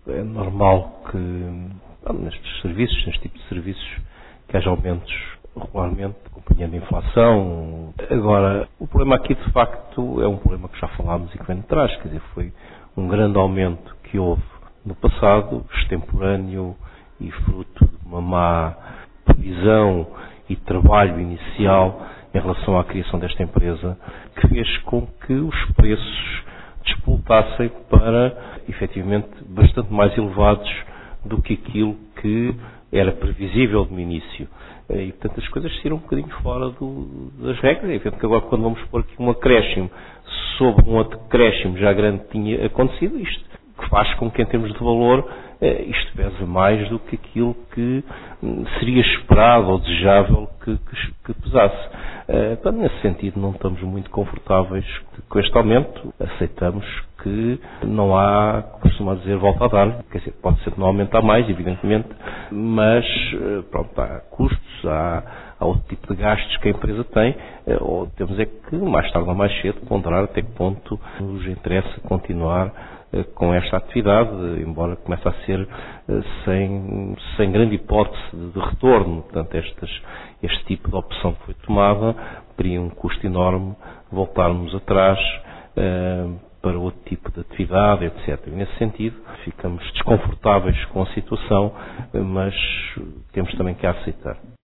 É normal que neste tipo de serviços, que haja aumentos regularmente, acompanhando a inflação. Agora, o problema aqui, de facto, é um problema que já falámos e que vem de trás. Quer dizer, foi um grande aumento que houve no passado, extemporâneo e fruto de uma má previsão e trabalho inicial em relação à criação desta empresa, que fez com que os preços despoltassem para, efetivamente, bastante mais elevados do que aquilo que era previsível no início. E, portanto, as coisas saíram um bocadinho fora das regras. É evidente que agora, quando vamos pôr aqui um acréscimo sobre um outro acréscimo já grande tinha acontecido, isto que faz com que, em termos de valor, isto pesa mais do que aquilo que seria esperado ou desejável que pesasse. Portanto, nesse sentido, não estamos muito confortáveis com este aumento. Aceitamos que não há, costuma dizer, volta a dar. Quer dizer, pode ser que não aumentar mais, evidentemente, mas pronto, há custos, há outro tipo de gastos que a empresa tem, ou temos é que, mais tarde ou mais cedo, ponderar até que ponto nos interessa continuar com esta atividade, embora comece a ser sem grande hipótese de retorno. Portanto, este tipo de opção que foi tomada teria um custo enorme voltarmos atrás para outro tipo de atividade, etc. E, nesse sentido, ficamos desconfortáveis com a situação, mas temos também que a aceitar.